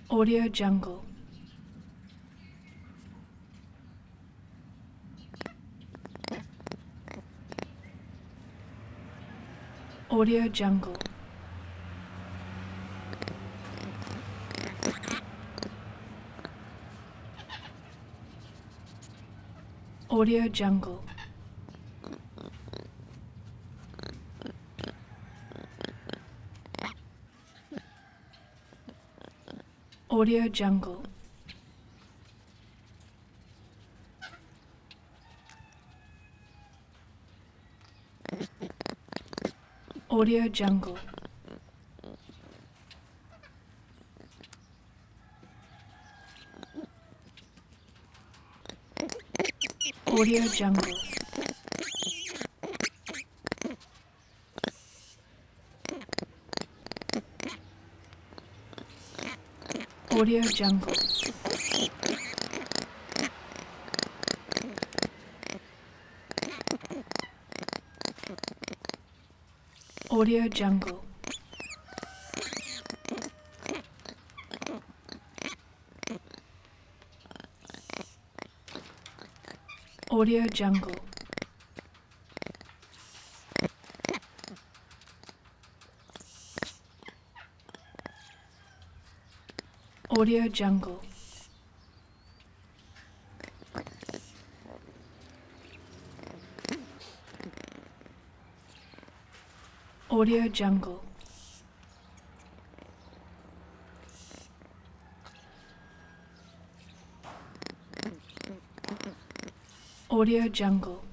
Audio Jungle. Audio Jungle. Audio Jungle. Audio Jungle. Audio Jungle. Audio Jungle. Audio Jungle. Audio Jungle. Audio Jungle. Audio Jungle. Audio Jungle. Audio Jungle.